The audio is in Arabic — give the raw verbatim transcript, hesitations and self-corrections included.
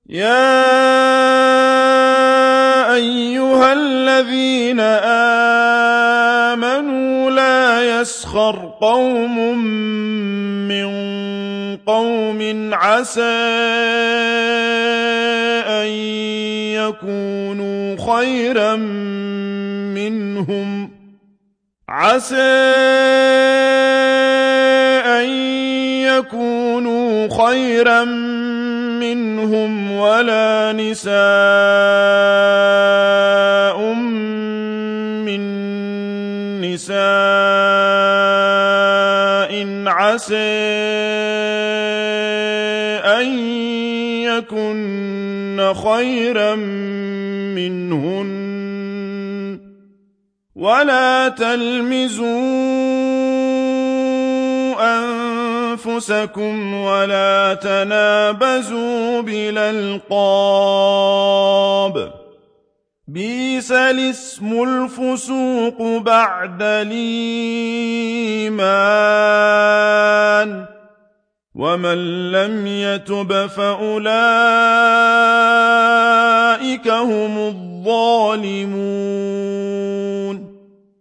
يَا أَيُّهَا الَّذِينَ آمَنُوا لَا يَسْخَرْ قَوْمٌ مِّن قَوْمٍ عَسَىٰ أَن يَكُونُوا خَيْرًا مِّنْهُمْ عَسَىٰ أَن يَكُونُوا خَيْرًا مِّنْهُمْ وَلَا نِسَاءٌ مِّن نِّسَاءٍ عَسَىٰ أَن يَكُنَّ خَيْرًا مِّنْهُنَّ ۖ وَلَا تَلْمِزُوا أَنفُسَكُمْ وَلَا تَنَابَزُوا بِالْأَلْقَابِ ۖ بِئْسَ الِاسْمُ الْفُسُوقُ بَعْدَ الْإِيمَانِ ۚ وَمَن لَّمْ يَتُبْ فَأُولَٰئِكَ هُمُ الظَّالِمُونَ